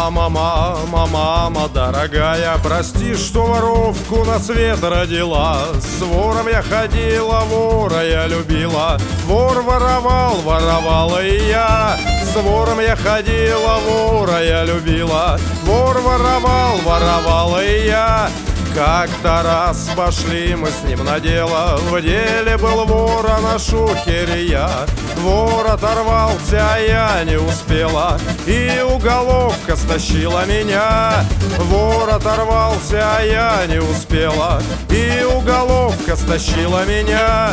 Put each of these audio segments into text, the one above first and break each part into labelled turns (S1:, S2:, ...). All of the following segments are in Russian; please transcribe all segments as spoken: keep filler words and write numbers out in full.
S1: Мама, мама, мама, дорогая, прости, что воровку на свет родила. С вором я ходила, вора я любила. Вор воровал, воровала и я. С вором я ходила, вора я любила. Вор воровал, воровала и я. Как-то раз пошли мы с ним на дело. В деле был вор, а на шухере я. Вор оторвался, а я не успела, и уголовка стащила меня. Вор оторвался, а я не успела, и уголовка стащила меня.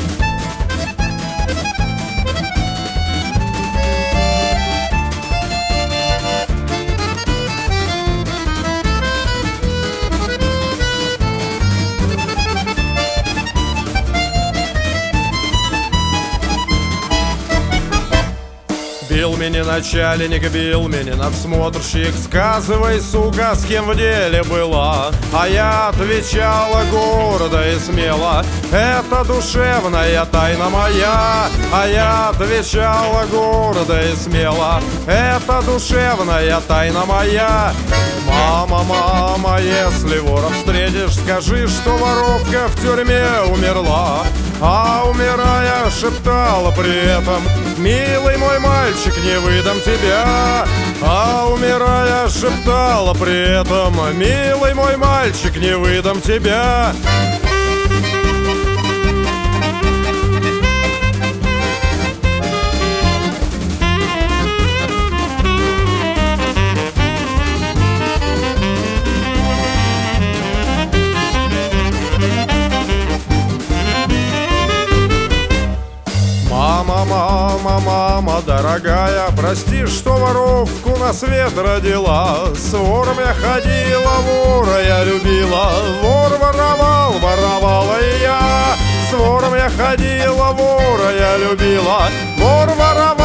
S1: Бил меня начальник, бил меня надсмотрщик. Сказывай, сука, с кем в деле была. А я отвечала гордо и смело: это душевная тайна моя. А я отвечала гордо и смело: это душевная тайна моя. Мама, мама, если вора встретишь, скажи, что воровка в тюрьме умерла. А умирая шептала при этом: милый мой мальчик, не выдам тебя. А умирая шептала при этом: милый мой мальчик, не выдам тебя. Мама, мама, мама, дорогая, прости, что воровку на свет родила. С вором я ходила, вора я любила. Вор воровал, воровала и я. С вором я ходила, вора я любила. Вор воровал.